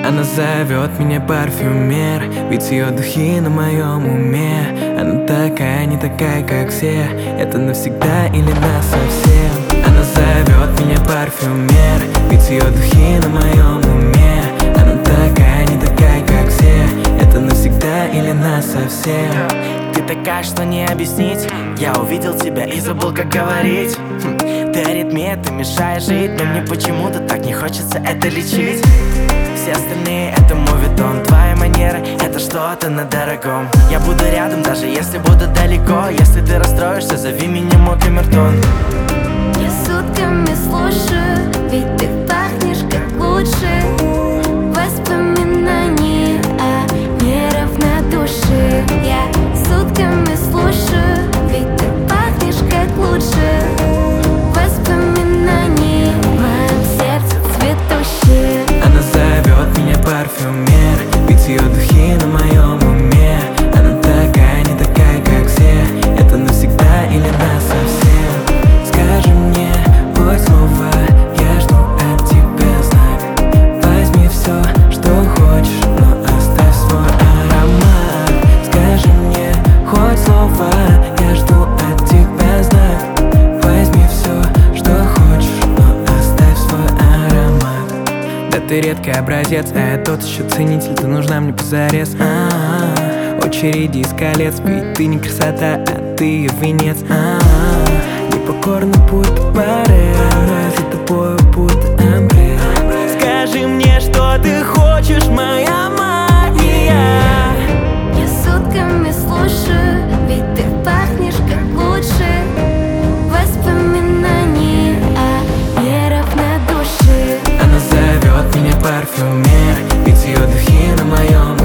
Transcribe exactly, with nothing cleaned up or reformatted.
Она зовет меня парфюмер, ведь ее духи на моем уме. Она такая, не такая, как все. Это навсегда или насовсем. Она зовет меня парфюмер, ведь ее духи на моем уме. Она такая, не такая, как все. Это навсегда или насовсем. Ты такая, что не объяснить. Я увидел тебя и забыл, как говорить. хм, Ты аритмия, ты мешаешь жить, но мне почему-то так не хочется это лечить. Все остальные — это мувитон. Твоя манера — это что-то на дорогом. Я буду рядом, даже если буду далеко. Если ты расстроишься, зови меня мой камертон. Я сутками слушаю, ведь ты пахнешь как лучше. Воспоминания о неравнодушии. Я сутками слушаю, ведь ты пахнешь как лучше. Воспоминания в моем сердце цветущие. Она зовет меня парфюмер, ведь ее духи на моем уме. Она такая, не такая, как все. Это навсегда или насовсем. Скажи мне хоть слово, я жду от тебя знак. Возьми все, что хочешь, но оставь свой аромат. Скажи мне хоть слово, я жду от тебя знак. Возьми все, что хочешь, но оставь свой аромат. Да ты редкий образец, а я тот еще ценитель. Ты нужна мне позарез. А-а-а. Очереди из колец, ведь ты не красота, а ты ее венец. А-а-а. Непокорный путь баре, за тобой будто амбре. Скажи мне, что ты хочешь, моя магия. Я сутками слушаю, ведь ты пахнешь как лучше. Воспоминания о неравнодушии. Она зовет меня парфюмер, ведь ее духи на моем